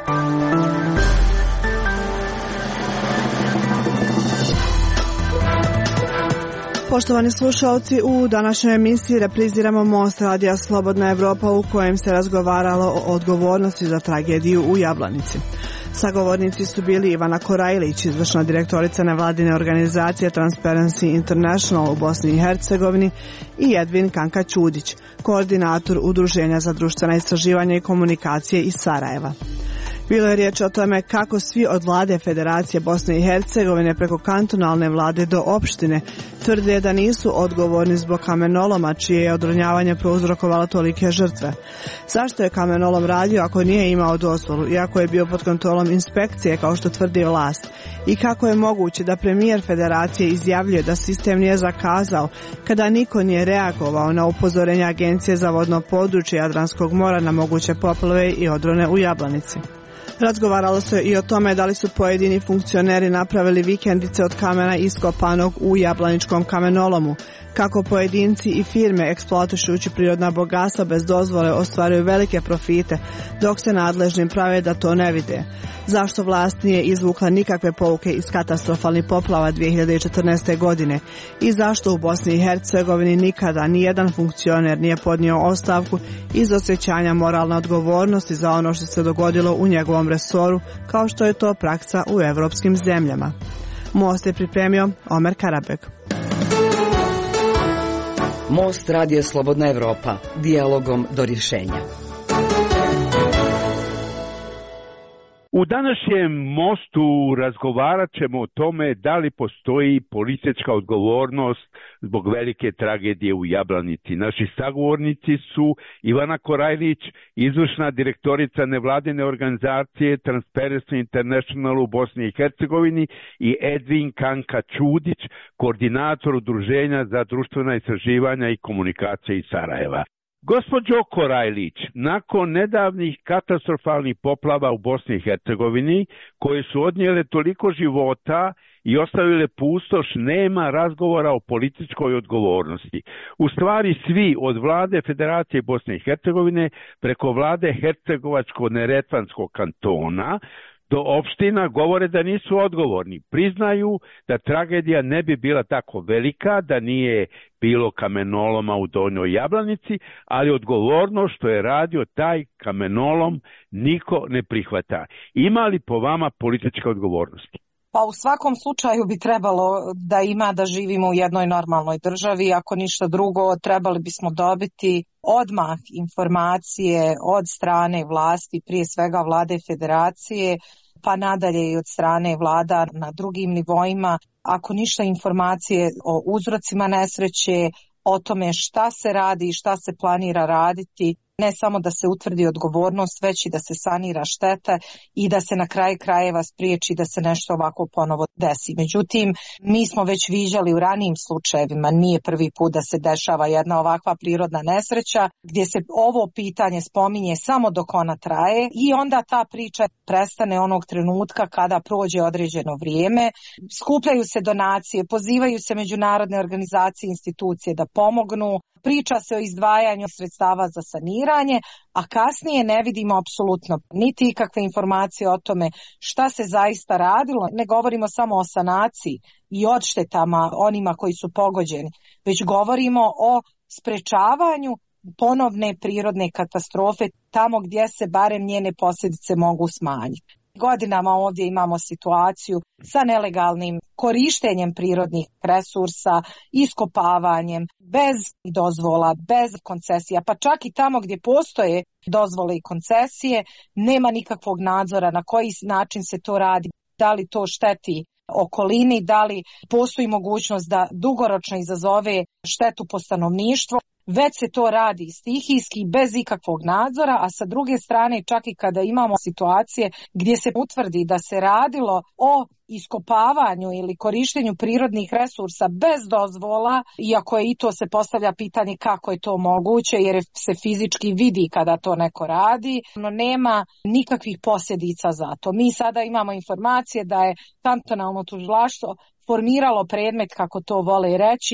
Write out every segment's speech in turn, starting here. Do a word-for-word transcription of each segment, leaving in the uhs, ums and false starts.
Poštovani slušalci, u današnjoj emisiji repriziramo Most radija Slobodna Evropa u kojem se razgovaralo o odgovornosti za tragediju u Jablanici. Sagovornici su bili Ivana Korajlić, izvršna direktorica nevladine organizacije Transparency International u Bosni i Hercegovini, i Edvin Kanka Ćudić, koordinator Udruženja za društvena istraživanja i komunikacije iz Sarajeva. Bilo je riječ o tome kako svi od vlade Federacije Bosne i Hercegovine preko kantonalne vlade do opštine tvrde da nisu odgovorni zbog kamenoloma čije je odronjavanje prouzrokovalo tolike žrtve. Zašto je kamenolom radio ako nije imao dozvolu, iako je bio pod kontrolom inspekcije kao što tvrdi vlast? I kako je moguće da premijer Federacije izjavljuje da sistem nije zakazao kada niko nije reagovao na upozorenja Agencije za vodno područje Jadranskog mora na moguće poplave i odrone u Jablanici? Razgovaralo se i o tome da li su pojedini funkcioneri napravili vikendice od kamena iskopanog u jablaničkom kamenolomu, kako pojedinci i firme eksploatišujući prirodna bogatstva bez dozvole ostvaruju velike profite, dok se nadležnim prave da to ne vide. Zašto vlast nije izvukla nikakve pouke iz katastrofalnih poplava dvije hiljade četrnaeste. godine i zašto u Bosni i Hercegovini nikada nijedan funkcioner nije podnio ostavku iz osjećanja moralne odgovornosti za ono što se dogodilo u njegovom resoru, kao što je to praksa u evropskim zemljama. Most je pripremio Omer Karabek. Most radio Slobodna Evropa, dijalogom do rješenja. U današnjem mostu razgovarat ćemo o tome da li postoji politička odgovornost zbog velike tragedije u Jablanici. Naši sagovornici su Ivana Korajlić, izvršna direktorica nevladine organizacije Transparency International u Bosni i Hercegovini, i Edvin Kanka Ćudić, koordinator Udruženja za društvena istraživanja i komunikacije iz Sarajeva. Gospođo Korajlić, nakon nedavnih katastrofalnih poplava u Bosni i Hercegovini, koje su odnijele toliko života i ostavile pustoš, nema razgovora o političkoj odgovornosti. U stvari svi, od vlade Federacije Bosne i Hercegovine preko vlade Hercegovačko-Neretvanskog kantona do opština, govore da nisu odgovorni. Priznaju da tragedija ne bi bila tako velika da nije bilo kamenoloma u Donjoj Jablanici, ali odgovorno što je radio taj kamenolom niko ne prihvata. Ima li po vama političke odgovornosti? Pa u svakom slučaju bi trebalo da ima da živimo u jednoj normalnoj državi. Ako ništa drugo, trebali bismo dobiti odmah informacije od strane vlasti, prije svega vlade Federacije, pa nadalje i od strane vlada na drugim nivoima. Ako ništa, informacije o uzrocima nesreće, o tome šta se radi i šta se planira raditi, ne samo da se utvrdi odgovornost, već i da se sanira šteta i da se na kraju krajeva spriječi da se nešto ovako ponovo desi. Međutim, mi smo već viđali u ranijim slučajevima, nije prvi put da se dešava jedna ovakva prirodna nesreća, gdje se ovo pitanje spominje samo dok ona traje i onda ta priča prestane onog trenutka kada prođe određeno vrijeme. Skupljaju se donacije, pozivaju se međunarodne organizacije i institucije da pomognu, priča se o izdvajanju sredstava za saniranje, a kasnije ne vidimo apsolutno niti ikakve informacije o tome šta se zaista radilo. Ne govorimo samo o sanaciji i odštetama onima koji su pogođeni, već govorimo o sprečavanju ponovne prirodne katastrofe tamo gdje se barem njene posljedice mogu smanjiti. Godinama ovdje imamo situaciju sa nelegalnim korištenjem prirodnih resursa, iskopavanjem, bez dozvola, bez koncesija, pa čak i tamo gdje postoje dozvole i koncesije, nema nikakvog nadzora na koji način se to radi, da li to šteti okolini, da li postoji mogućnost da dugoročno izazove štetu po stanovništvo. Već se to radi stihijski, bez ikakvog nadzora, a sa druge strane čak i kada imamo situacije gdje se utvrdi da se radilo o iskopavanju ili korištenju prirodnih resursa bez dozvola, iako je i to se postavlja pitanje kako je to moguće, jer se fizički vidi kada to neko radi, no nema nikakvih posljedica za to. Mi sada imamo informacije da je kantonalno tužilaštvo formiralo predmet, kako to vole reći,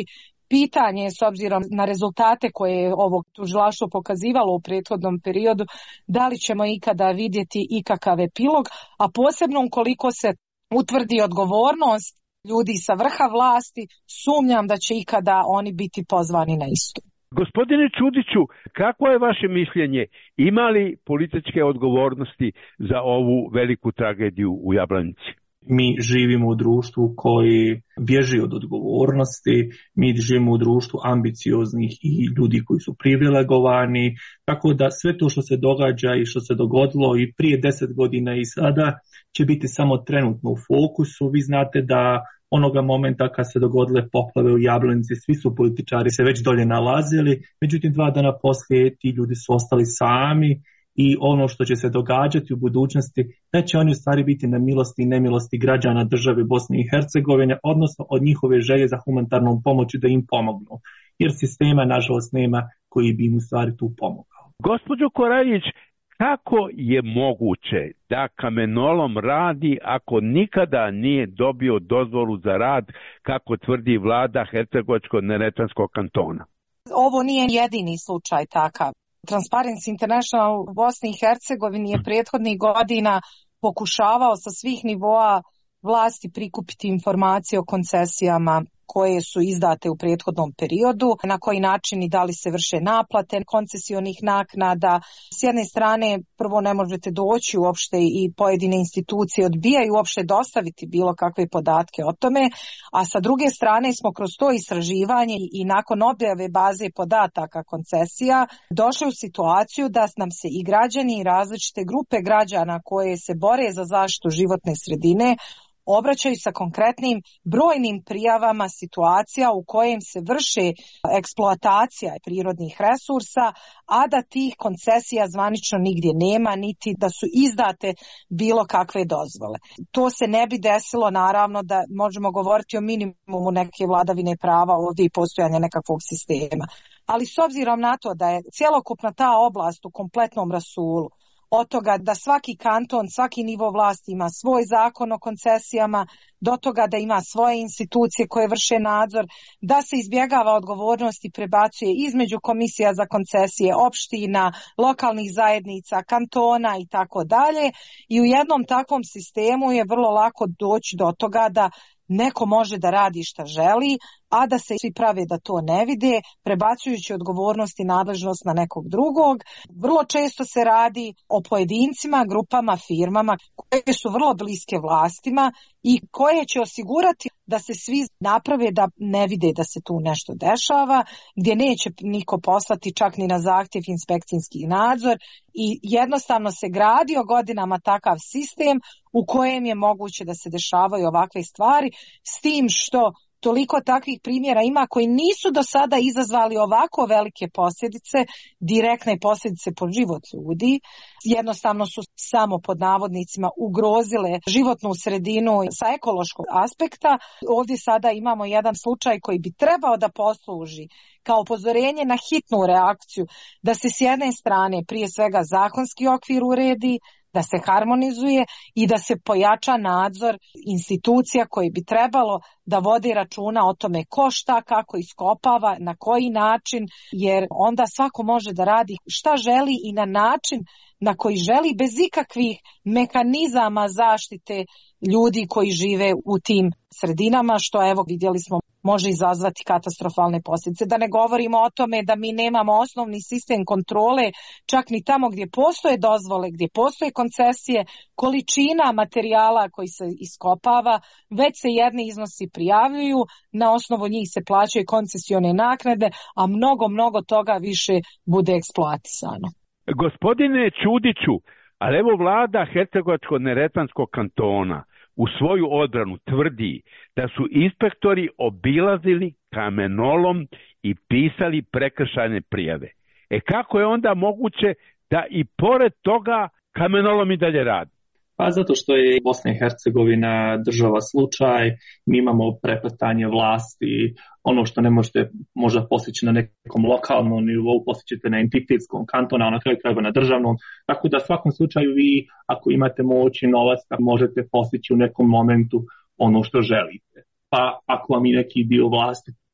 Pitanje je, s obzirom na rezultate koje je ovo tužilaštvo pokazivalo u prethodnom periodu, da li ćemo ikada vidjeti ikakav epilog, a posebno ukoliko se utvrdi odgovornost ljudi sa vrha vlasti, sumnjam da će ikada oni biti pozvani na istu. Gospodine Čudiću, kako je vaše mišljenje? Ima li političke odgovornosti za ovu veliku tragediju u Jablanici? Mi živimo u društvu koji bježi od odgovornosti, mi živimo u društvu ambicioznih i ljudi koji su privilegovani, tako da sve to što se događa i što se dogodilo i prije deset godina i sada će biti samo trenutno u fokusu. Vi znate da onoga momenta kad se dogodile poplave u Jablanici, svi su političari se već dolje nalazili, međutim dva dana poslije ti ljudi su ostali sami i ono što će se događati u budućnosti, da će oni u stvari biti na milosti i nemilosti građana države Bosne i Hercegovine, odnosno od njihove želje za humanitarnom pomoći da im pomognu, jer sistema nažalost nema koji bi im u stvari tu pomogao. Gospođo Koraljić, kako je moguće da kamenolom radi ako nikada nije dobio dozvolu za rad, kako tvrdi vlada Hercegovačko-neretvanskog kantona? Ovo nije jedini slučaj takav. Transparency International u Bosni i Hercegovini je prethodnih godina pokušavao sa svih nivoa vlasti prikupiti informacije o koncesijama koje su izdate u prethodnom periodu, na koji način i da li se vrše naplate koncesionih naknada. S jedne strane, prvo ne možete doći uopšte i pojedine institucije odbijaju uopšte dostaviti bilo kakve podatke o tome, a sa druge strane smo kroz to istraživanje i nakon objave baze podataka koncesija došli u situaciju da nam se i građani i različite grupe građana koje se bore za zaštitu životne sredine obraćaju sa konkretnim brojnim prijavama situacija u kojem se vrši eksploatacija prirodnih resursa, a da tih koncesija zvanično nigdje nema, niti da su izdate bilo kakve dozvole. To se ne bi desilo, naravno, da možemo govoriti o minimumu neke vladavine prava ovdje i postojanja nekakvog sistema. Ali s obzirom na to da je cjelokupna ta oblast u kompletnom rasulu, od toga da svaki kanton, svaki nivo vlasti ima svoj zakon o koncesijama, do toga da ima svoje institucije koje vrše nadzor, da se izbjegava odgovornost i prebacuje između komisija za koncesije, opština, lokalnih zajednica, kantona i tako dalje. I u jednom takvom sistemu je vrlo lako doći do toga da neko može da radi šta želi, a da se svi prave da to ne vide, prebacujući odgovornost i nadležnost na nekog drugog. Vrlo često se radi o pojedincima, grupama, firmama koje su vrlo bliske vlastima i koje će osigurati da se svi naprave da ne vide da se tu nešto dešava, gdje neće niko poslati čak ni na zahtjev inspekcijski nadzor i jednostavno se gradio godinama takav sistem u kojem je moguće da se dešavaju ovakve stvari, s tim što toliko takvih primjera ima koji nisu do sada izazvali ovako velike posljedice, direktne posljedice po život ljudi. Jednostavno su samo pod navodnicima ugrozile životnu sredinu sa ekološkog aspekta. Ovdje sada imamo jedan slučaj koji bi trebao da posluži kao upozorenje na hitnu reakciju, da se s jedne strane prije svega zakonski okvir uredi, da se harmonizuje i da se pojača nadzor institucija koji bi trebalo da vodi računa o tome ko šta, kako iskopava, na koji način, jer onda svako može da radi šta želi i na način na koji želi bez ikakvih mehanizama zaštite ljudi koji žive u tim sredinama, što evo vidjeli smo može izazvati katastrofalne posljedice. Da ne govorimo o tome da mi nemamo osnovni sistem kontrole čak ni tamo gdje postoje dozvole, gdje postoje koncesije, količina materijala koji se iskopava, već se jedni iznosi prijavljuju, na osnovu njih se plaćaju koncesione naknade, a mnogo, mnogo toga više bude eksploatisano. Gospodine Čudiću, ali evo vlada Hercegovačko-neretvanskog kantona u svoju odbranu tvrdi da su inspektori obilazili kamenolom i pisali prekršajne prijave. E kako je onda moguće da i pored toga kamenolom i dalje radi? Pa zato što je Bosna i Hercegovina država slučaj, mi imamo prepletanje vlasti, ono što ne možete možda postići na nekom lokalnom nivou, postićete na entitetskom kantonu, a na kraju krajeva na državnom. Tako da u svakom slučaju vi, ako imate moć i novac, možete postići u nekom momentu ono što želite. Pa ako vam i neki dio vlasti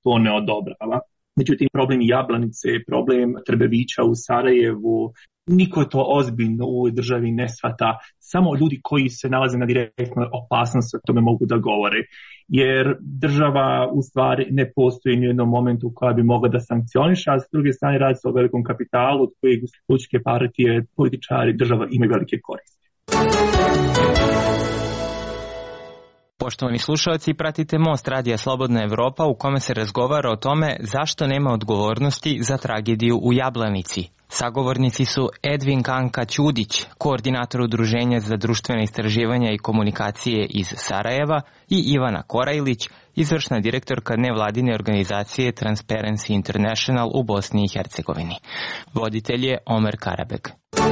to ne odobrava. Međutim, problem Jablanice, problem Trbevića u Sarajevu, niko to ozbiljno u ovoj državi ne shvata. Samo ljudi koji se nalaze na direktnoj opasnosti o tome mogu da govore. Jer država u stvari ne postoji ni u jednom momentu koja bi mogla da sankcioniše, a s druge strane radi se o velikom kapitalu od kojeg političke partije, političari, država imaju velike koristi. Poštovani slušalci, pratite Most Radija Slobodna Evropa u kome se razgovara o tome zašto nema odgovornosti za tragediju u Jablanici. Sagovornici su Edvin Kanka Ćudić, koordinator Udruženja za društvene istraživanja i komunikacije iz Sarajeva, i Ivana Korajlić, izvršna direktorka nevladine organizacije Transparency International u Bosni i Hercegovini. Voditelj je Omer Karabek.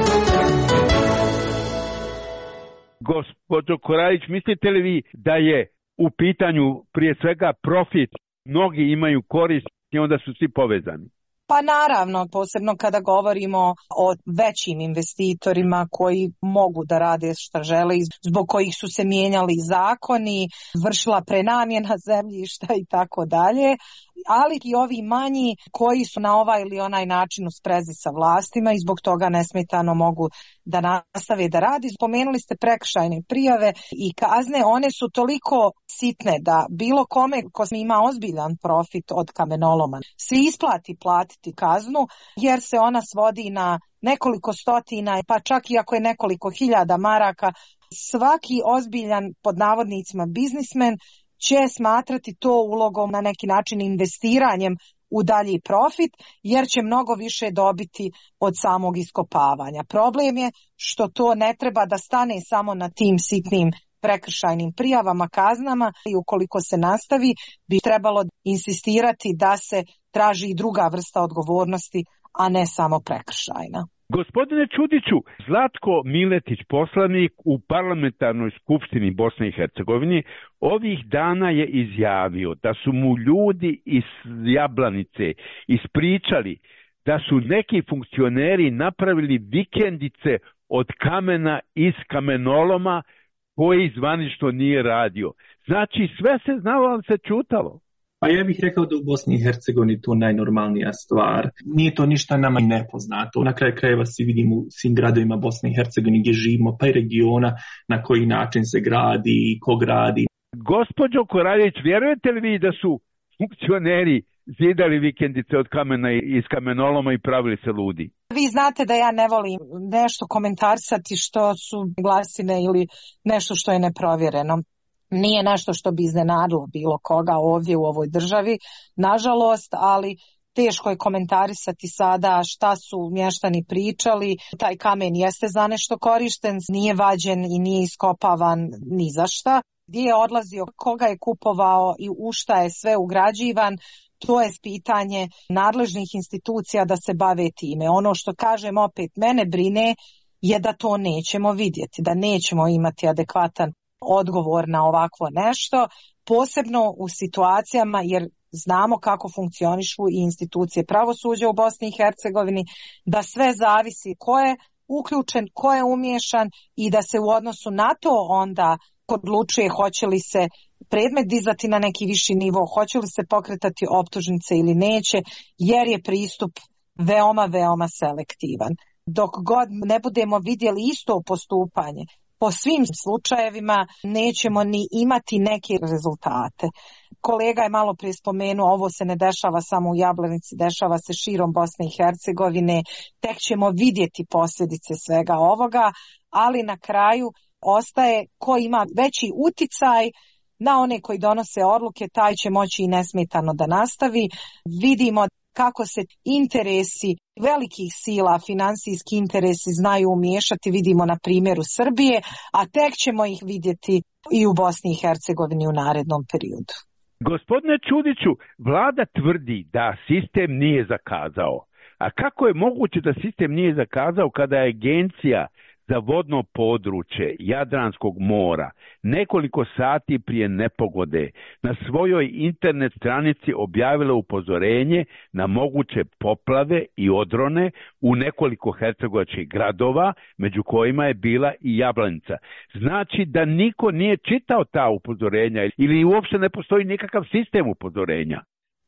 Gospođo Korajlić, mislite li vi da je u pitanju prije svega profit, mnogi imaju korist i onda su svi povezani? Pa naravno, posebno kada govorimo o većim investitorima koji mogu da rade šta žele, zbog kojih su se mijenjali zakoni, vršila prenamjena zemljišta i tako dalje, ali i ovi manji koji su na ovaj ili onaj način u sprezi sa vlastima i zbog toga nesmetano mogu da nastave da radi. Spomenuli ste prekršajne prijave i kazne, one su toliko sitne da bilo kome ko ima ozbiljan profit od kamenoloma se isplati platiti kaznu, jer se ona svodi na nekoliko stotina, pa čak i ako je nekoliko hiljada maraka. Svaki ozbiljan, pod navodnicima, biznismen će smatrati to ulogom, na neki način investiranjem u dalji profit, jer će mnogo više dobiti od samog iskopavanja. Problem je što to ne treba da stane samo na tim sitnim prekršajnim prijavama, kaznama, i ukoliko se nastavi, bi trebalo insistirati da se traži i druga vrsta odgovornosti, a ne samo prekršajna. Gospodine Ćudiću, Zlatko Miletić, poslanik u Parlamentarnoj skupštini Bosne i Hercegovine, ovih dana je izjavio da su mu ljudi iz Jablanice ispričali da su neki funkcioneri napravili vikendice od kamena iz kamenoloma koji zvanično nije radio. Znači sve se znalo, ali se čutalo. Pa ja bih rekao da u Bosni i Hercegovini to najnormalnija stvar. Nije to ništa nama nepoznato. Na kraju krajeva svi vidimo u svim gradovima Bosne i Hercegovine gdje živimo, pa i regiona na koji način se gradi i ko gradi. Gospođo Koraljević, vjerujete li vi da su funkcioneri zidali vikendice od kamena iz kamenoloma i pravili se ludi? Vi znate da ja ne volim nešto komentarisati što su glasine ili nešto što je neprovjereno. Nije nešto što bi iznenadilo bilo koga ovdje u ovoj državi, nažalost, ali teško je komentarisati sada šta su mještani pričali. Taj kamen jeste za nešto korišten, nije vađen i nije iskopavan ni za šta. Gdje je odlazio, koga je kupovao i u šta je sve ugrađivan, to je pitanje nadležnih institucija da se bave time. Ono što kažem, opet mene brine, je da to nećemo vidjeti, da nećemo imati adekvatan odgovor na ovakvo nešto, posebno u situacijama, jer znamo kako funkcionišu i institucije pravosuđa u Bosni i Hercegovini, da sve zavisi ko je uključen, ko je umiješan i da se u odnosu na to onda odlučuje hoće li se predmet dizati na neki viši nivo, hoće li se pokretati optužnice ili neće, jer je pristup veoma, veoma selektivan. Dok god ne budemo vidjeli isto postupanje po svim slučajevima, nećemo ni imati neke rezultate. Kolega je malo prije spomenuo, ovo se ne dešava samo u Jablanici, dešava se širom Bosne i Hercegovine, tek ćemo vidjeti posljedice svega ovoga, ali na kraju ostaje ko ima veći uticaj na one koji donose odluke, taj će moći i nesmetano da nastavi. Vidimo kako se interesi velikih sila, financijski interesi znaju umiješati, vidimo na primjeru Srbije, a tek ćemo ih vidjeti i u Bosni i Hercegovini u narednom periodu. Gospodine Ćudiću, vlada tvrdi da sistem nije zakazao. A kako je moguće da sistem nije zakazao kada je Agencija za vodno područje Jadranskog mora nekoliko sati prije nepogode na svojoj internet stranici objavila upozorenje na moguće poplave i odrone u nekoliko hercegovačkih gradova, među kojima je bila i Jablanica. Znači da niko nije čitao ta upozorenja ili uopšte ne postoji nikakav sistem upozorenja.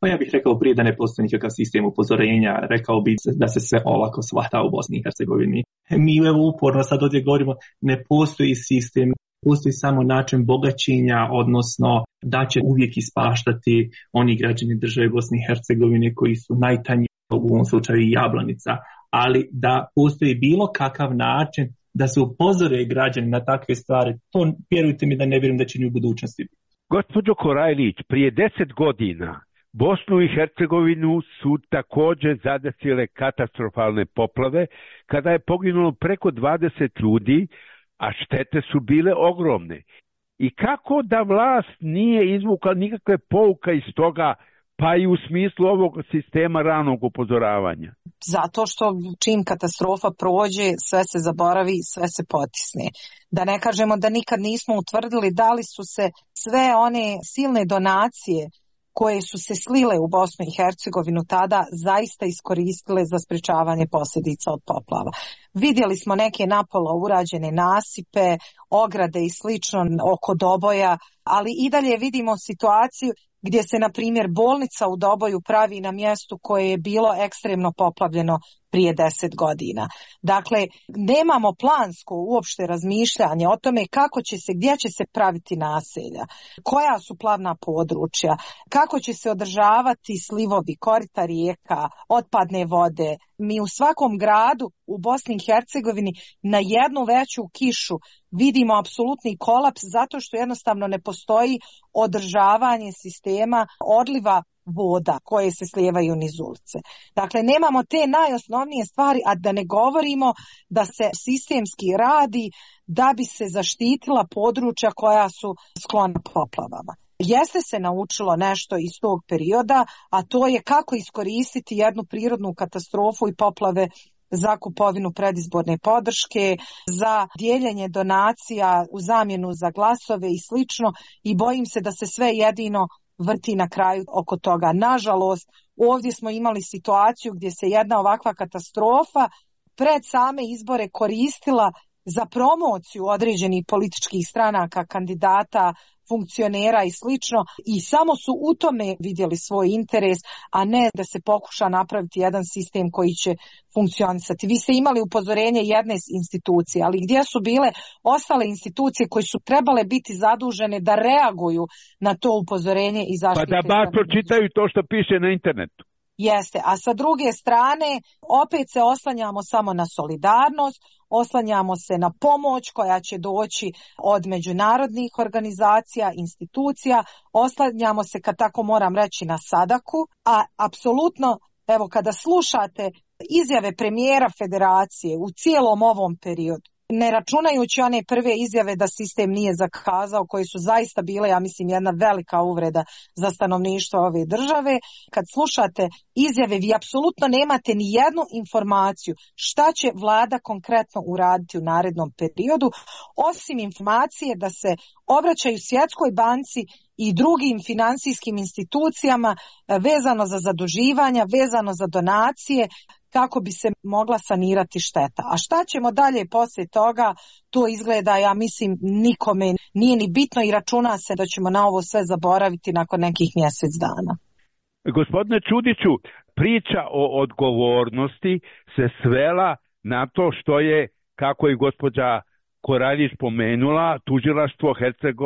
Pa ja bih rekao prije da ne postoji nikakav sistem upozorenja, rekao bih da se sve olako shvata u Bosni i Hercegovini. Mi evo uporno sad ovdje govorimo, ne postoji sistem, postoji samo način bogaćenja, odnosno da će uvijek ispaštati oni građani države Bosne i Hercegovine koji su najtanji, u ovom slučaju i Jablanica, ali da postoji bilo kakav način da se upozore građani na takve stvari, to vjerujte mi da ne vjerujem da će ni u budućnosti biti. Gospođo Korajlić, prije deset godina Bosnu i Hercegovinu su također zadesile katastrofalne poplave kada je poginulo preko dvadeset ljudi, a štete su bile ogromne. I kako da vlast nije izvukla nikakve pouka iz toga, pa i u smislu ovog sistema ranog upozoravanja? Zato što čim katastrofa prođe, sve se zaboravi, sve se potisne. Da ne kažemo da nikad nismo utvrdili da li su se sve one silne donacije koje su se slile u Bosnu i Hercegovinu tada zaista iskoristile za sprečavanje posljedica od poplava. Vidjeli smo neke napola urađene nasipe, ograde i slično oko Doboja, ali i dalje vidimo situaciju gdje se, na primjer, bolnica u Doboju pravi na mjestu koje je bilo ekstremno poplavljeno prije deset godina. Dakle, nemamo plansko uopšte razmišljanje o tome kako će se, gdje će se praviti naselja, koja su plavna područja, kako će se održavati slivovi, korita rijeka, otpadne vode. Mi u svakom gradu u Bosni i Hercegovini na jednu veću kišu vidimo apsolutni kolaps zato što jednostavno ne postoji održavanje sistema odliva voda koje se slijevaju niz ulice. Dakle, nemamo te najosnovnije stvari, a da ne govorimo da se sistemski radi da bi se zaštitila područja koja su sklona poplavama. Jeste se naučilo nešto iz tog perioda, a to je kako iskoristiti jednu prirodnu katastrofu i poplave za kupovinu predizborne podrške, za dijeljenje donacija u zamjenu za glasove i slično, i bojim se da se sve jedino vrti na kraju oko toga. Nažalost, ovdje smo imali situaciju gdje se jedna ovakva katastrofa pred same izbore koristila za promociju određenih političkih stranaka, kandidata, funkcionera i slično, i samo su u tome vidjeli svoj interes, a ne da se pokuša napraviti jedan sistem koji će funkcionisati. Vi ste imali upozorenje jedne institucije, ali gdje su bile ostale institucije koje su trebale biti zadužene da reaguju na to upozorenje i zaštite? Pa da bar pročitaju to što piše na internetu. Jeste, a sa druge strane opet se oslanjamo samo na solidarnost, oslanjamo se na pomoć koja će doći od međunarodnih organizacija, institucija, oslanjamo se, kad tako moram reći, na sadaku, a apsolutno, evo, kada slušate izjave premijera federacije u cijelom ovom periodu, ne računajući one prve izjave da sistem nije zakazao, koje su zaista bile, ja mislim, jedna velika uvreda za stanovništvo ove države. Kad slušate izjave, vi apsolutno nemate ni jednu informaciju šta će vlada konkretno uraditi u narednom periodu, osim informacije da se obraćaju Svjetskoj banci i drugim financijskim institucijama vezano za zaduživanja, vezano za donacije, kako bi se mogla sanirati šteta. A šta ćemo dalje poslije toga, to izgleda, ja mislim, nikome nije ni bitno i računa se da ćemo na ovo sve zaboraviti nakon nekih mjesec dana. Gospodine Čudiću, priča o odgovornosti se svela na to što je, kako je gospođa Koraljić spomenula, tužilaštvo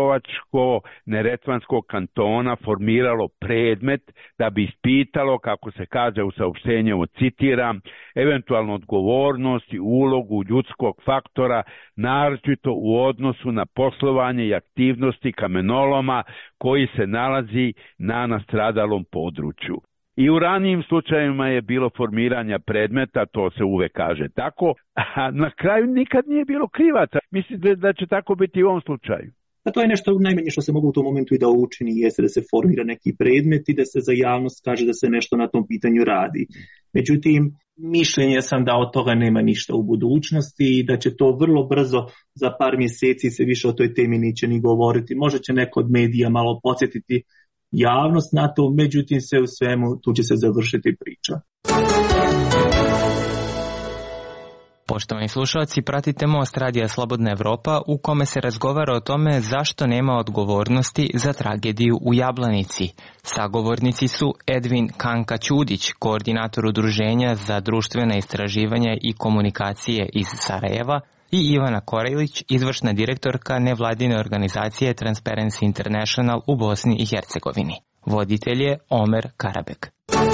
Hercegovačko-Neretvanskog kantona formiralo predmet da bi ispitalo, kako se kaže u saopštenju, citiram, eventualnu odgovornost i ulogu ljudskog faktora, naročito u odnosu na poslovanje i aktivnosti kamenoloma koji se nalazi na nastradalom području. I u ranijim slučajevima je bilo formiranja predmeta, to se uvek kaže tako, a na kraju nikad nije bilo krivaca. Mislite da će tako biti i u ovom slučaju? A to je nešto najmanje što se mogu u tom momentu i da učini, jeste da se formira neki predmet i da se za javnost kaže da se nešto na tom pitanju radi. Međutim, mišljenje sam da od toga nema ništa u budućnosti i da će to vrlo brzo, za par mjeseci, se više o toj temi neće ni govoriti. Možda će neko od medija malo podsjetiti javnost na to, međutim sve u svemu tu će se završiti priča. Poštovani slušalci, pratite Most Radija Slobodna Evropa u kome se razgovara o tome zašto nema odgovornosti za tragediju u Jablanici. Sagovornici su Edvin Kanka Ćudić, koordinator Udruženja za društvena istraživanja i komunikacije iz Sarajeva, i Ivana Korajlić, izvršna direktorka nevladine organizacije Transparency International u Bosni i Hercegovini. Voditelj je Omer Karabek.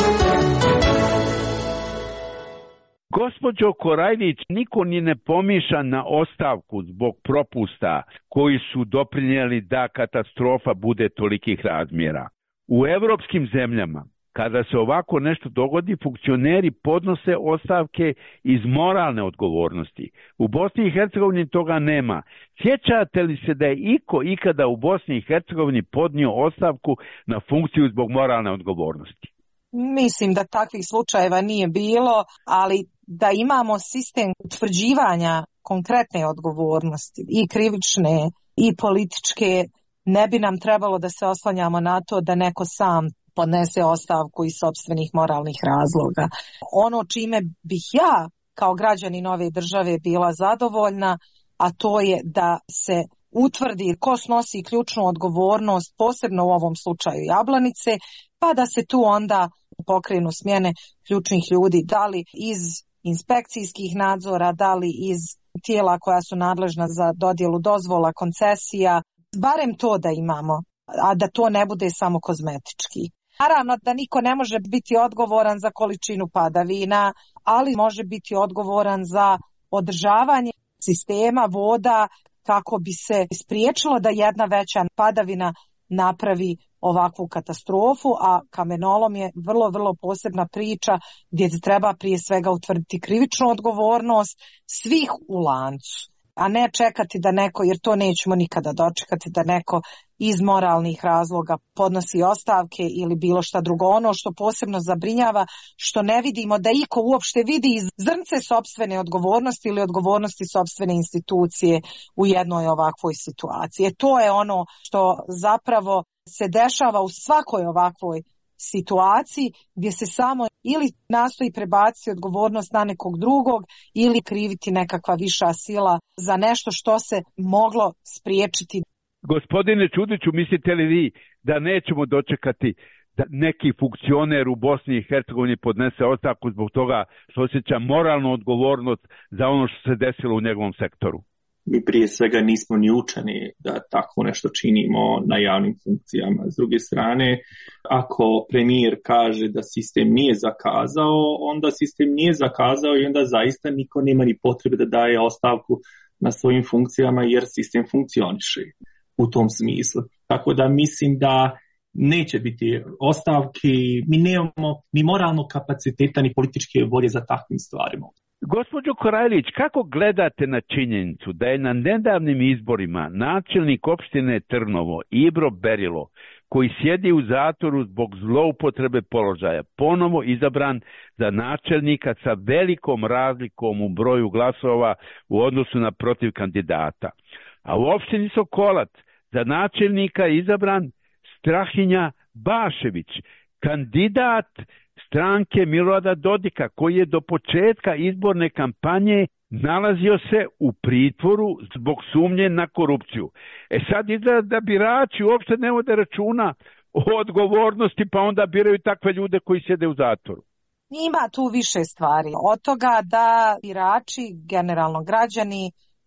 Gospođo Korajlić, niko ni ne pomišlja na ostavku zbog propusta koji su doprinijeli da katastrofa bude tolikih razmjera. U evropskim zemljama, kada se ovako nešto dogodi, funkcioneri podnose ostavke iz moralne odgovornosti. U Bosni i Hercegovini toga nema. Sjećate li se da je iko ikada u Bosni i Hercegovini podnio ostavku na funkciju zbog moralne odgovornosti? Mislim da takvih slučajeva nije bilo, ali da imamo sistem utvrđivanja konkretne odgovornosti i krivične i političke, ne bi nam trebalo da se oslanjamo na to da neko sam podnese ostavku iz sopstvenih moralnih razloga. Ono čime bih ja kao građanin ove države bila zadovoljna, a to je da se utvrdi ko snosi ključnu odgovornost, posebno u ovom slučaju Jablanice, pa da se tu onda pokrenu smjene ključnih ljudi, da li iz inspekcijskih nadzora, da li iz tijela koja su nadležna za dodjelu dozvola, koncesija, barem to da imamo, a da to ne bude samo kozmetički. Naravno da niko ne može biti odgovoran za količinu padavina, ali može biti odgovoran za održavanje sistema voda kako bi se spriječilo da jedna veća padavina napravi ovakvu katastrofu, a kamenolom je vrlo, vrlo posebna priča gdje se treba prije svega utvrditi krivičnu odgovornost svih u lancu, a ne čekati da neko, jer to nećemo nikada dočekati, da neko iz moralnih razloga podnosi ostavke ili bilo šta drugo. Ono što posebno zabrinjava, što ne vidimo da iko uopšte vidi iz zrnce sopstvene odgovornosti ili odgovornosti sopstvene institucije u jednoj ovakvoj situaciji. E, to je ono što zapravo se dešava u svakoj ovakvoj situaciji gdje se samo ili nastoji prebaciti odgovornost na nekog drugog ili kriviti nekakva viša sila za nešto što se moglo spriječiti. Gospodine Ćudiću, mislite li vi da nećemo dočekati da neki funkcioner u Bosni i Hercegovini podnese ostavku zbog toga što osjeća moralnu odgovornost za ono što se desilo u njegovom sektoru? Mi prije svega nismo ni učeni da tako nešto činimo na javnim funkcijama. S druge strane, ako premijer kaže da sistem nije zakazao, onda sistem nije zakazao i onda zaista niko nema ni potrebe da daje ostavku na svojim funkcijama jer sistem funkcioniše u tom smislu. Tako da mislim da neće biti ostavki, mi nemamo ni moralnog kapaciteta ni političke volje za takvim stvarima. Gospođo Korajlić, kako gledate na činjenicu da je na nedavnim izborima načelnik opštine Trnovo Ibro Berilo, koji sjedi u zatvoru zbog zloupotrebe položaja, ponovo izabran za načelnika sa velikom razlikom u broju glasova u odnosu na protiv kandidata? A u opštini Sokolac za načelnika je izabran Strahinja Bašević, kandidat stranke Milorada Dodika, koji je do početka izborne kampanje nalazio se u pritvoru zbog sumnje na korupciju. E sad izgleda da birači uopšte ne vode računa o odgovornosti, pa onda biraju takve ljude koji sjede u zatvoru. Ima tu više stvari. Od toga da birači, generalno građani,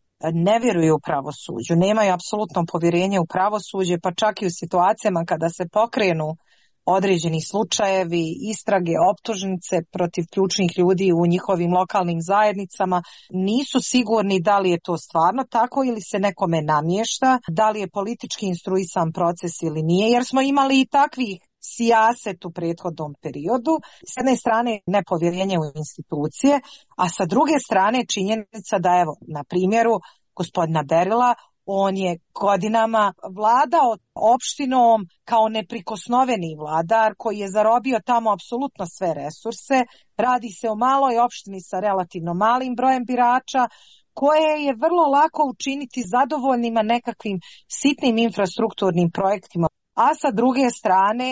ne vjeruju u pravosuđu, nemaju apsolutno povjerenje u pravosuđe, pa čak i u situacijama kada se pokrenu određeni slučajevi, istrage, optužnice protiv ključnih ljudi u njihovim lokalnim zajednicama, nisu sigurni da li je to stvarno tako ili se nekome namješta, da li je politički instruisan proces ili nije, jer smo imali i takvih sijaset u prethodnom periodu. S jedne strane nepovjerenje u institucije, a sa druge strane činjenica da, evo, na primjeru gospodina Berila, on je godinama vladao opštinom kao neprikosnoveni vladar koji je zarobio tamo apsolutno sve resurse. Radi se o maloj opštini sa relativno malim brojem birača koje je vrlo lako učiniti zadovoljnima nekakvim sitnim infrastrukturnim projektima. A sa druge strane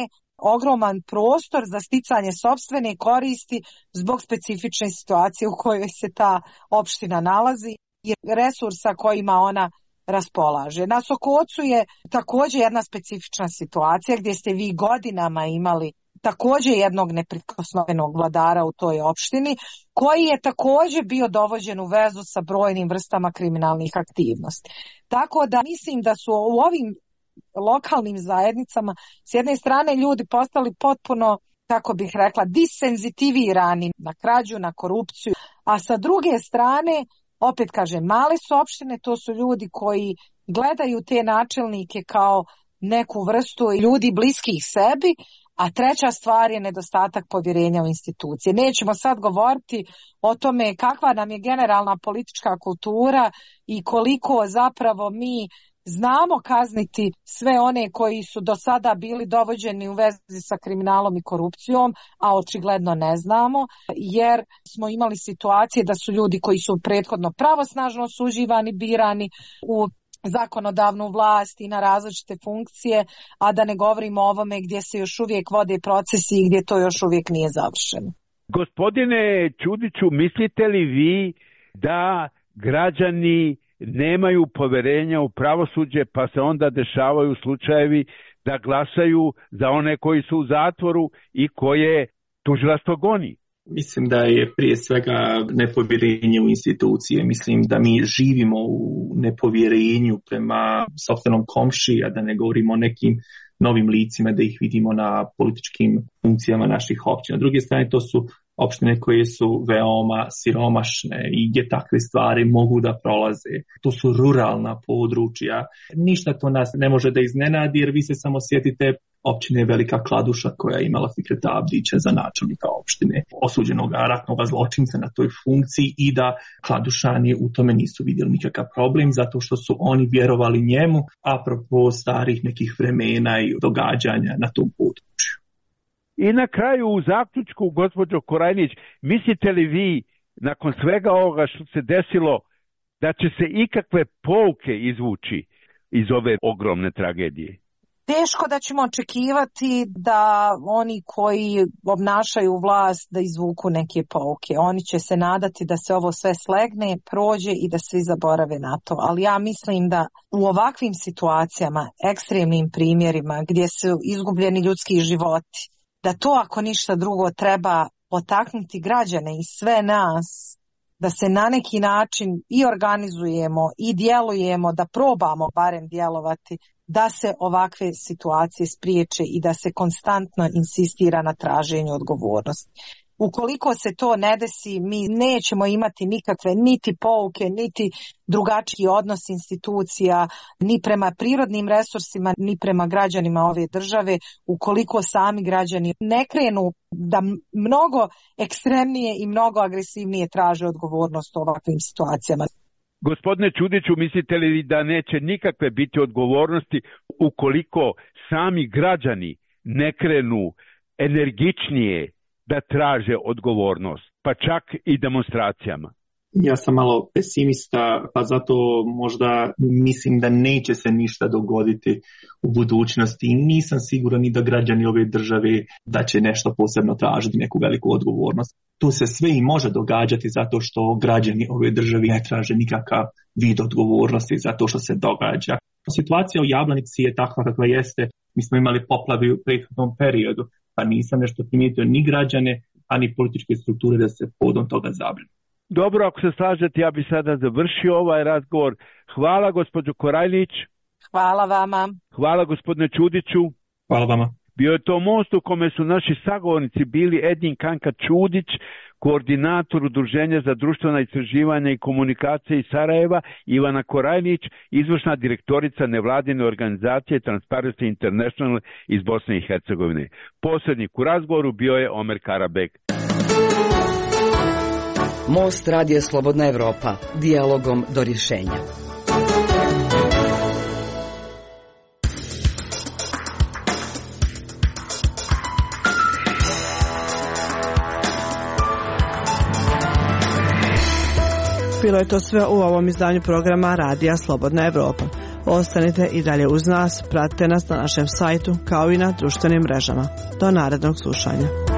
ogroman prostor za sticanje sopstvene koristi zbog specifične situacije u kojoj se ta opština nalazi i resursa kojima ona raspolaže. Na Sokocu je također jedna specifična situacija gdje ste vi godinama imali također jednog neprikosnovenog vladara u toj opštini, koji je također bio dovođen u vezu sa brojnim vrstama kriminalnih aktivnosti. Tako da mislim da su u ovim lokalnim zajednicama s jedne strane ljudi postali potpuno, kako bih rekla, disenzitivirani na krađu, na korupciju, a sa druge strane, opet kažem, male su opštine, to su ljudi koji gledaju te načelnike kao neku vrstu ljudi bliskih sebi, a treća stvar je nedostatak povjerenja u institucije. Nećemo sad govoriti o tome kakva nam je generalna politička kultura i koliko zapravo mi znamo kazniti sve one koji su do sada bili dovođeni u vezi sa kriminalom i korupcijom, a očigledno ne znamo, jer smo imali situacije da su ljudi koji su prethodno pravosnažno osuđivani, birani u zakonodavnu vlast i na različite funkcije, a da ne govorimo o ovome gdje se još uvijek vode procesi i gdje to još uvijek nije završeno. Gospodine Čudiću, mislite li vi da građani nemaju poverenja u pravosuđe, pa se onda dešavaju slučajevi da glasaju za one koji su u zatvoru i koje tužilaštvo goni? Mislim da je prije svega nepovjerenje u institucije. Mislim da mi živimo u nepovjerenju prema sopstvenom komšiji, a da ne govorimo o nekim novim licima, da ih vidimo na političkim funkcijama naših općina. S druge strane, to su opštine koje su veoma siromašne i gdje takve stvari mogu da prolaze. To su ruralna područja. Ništa to nas ne može da iznenadi, jer vi se samo sjetite općine Velika Kladuša koja je imala Fikreta Abdića za načelnika opštine, osuđenog ratnog zločinca na toj funkciji, i da Kladušani u tome nisu vidjeli nikakav problem zato što su oni vjerovali njemu, apropo starih nekih vremena i događanja na tom području. I na kraju u zaključku, gospođo Korajnić, mislite li vi nakon svega ovoga što se desilo da će se ikakve pouke izvući iz ove ogromne tragedije? Teško da ćemo očekivati da oni koji obnašaju vlast da izvuku neke pouke. Oni će se nadati da se ovo sve slegne, prođe i da svi zaborave na to. Ali ja mislim da u ovakvim situacijama, ekstremnim primjerima gdje su izgubljeni ljudski životi, da to ako ništa drugo treba potaknuti građane i sve nas da se na neki način i organizujemo i djelujemo, da probamo barem djelovati, da se ovakve situacije spriječe i da se konstantno insistira na traženju odgovornosti. Ukoliko se to ne desi, mi nećemo imati nikakve niti pouke, niti drugačiji odnos institucija, ni prema prirodnim resursima, ni prema građanima ove države, ukoliko sami građani ne krenu da mnogo ekstremnije i mnogo agresivnije traže odgovornost u ovakvim situacijama. Gospodine Čudiću, mislite li da neće nikakve biti odgovornosti ukoliko sami građani ne krenu energičnije da traže odgovornost, pa čak i demonstracijama? Ja sam malo pesimista, pa zato možda mislim da neće se ništa dogoditi u budućnosti i nisam siguran ni da građani ove države da će nešto posebno tražiti, neku veliku odgovornost. Tu se sve i može događati zato što građani ove države ne traže nikakav vid odgovornosti zato što se događa. Situacija u Jablanici je takva kakva jeste. Mi smo imali poplave u prethodnom periodu, pa nisam nešto primijetio ni građane, a ni političke strukture da se povodom toga zabrinu. Dobro, ako se slažete, ja bi sada završio ovaj razgovor. Hvala gospođo Korajnić. Hvala vama. Hvala gospodine Čudiću. Hvala vama. Bio je to most u kome su naši sagovornici bili Edin Kanka Čudić, koordinator Udruženja za društvena istraživanja i komunikacije iz Sarajeva, Ivana Korajnić, izvršna direktorica nevladine organizacije Transparency International iz Bosne i Hercegovine. Posrednik u razgovoru bio je Omer Karabek. Most Radija Slobodna Evropa, dijalogom do rješenja. Bilo je to sve u ovom izdanju programa Radija Slobodna Evropa. Ostanite i dalje uz nas, pratite nas na našem sajtu kao i na društvenim mrežama. Do narednog slušanja.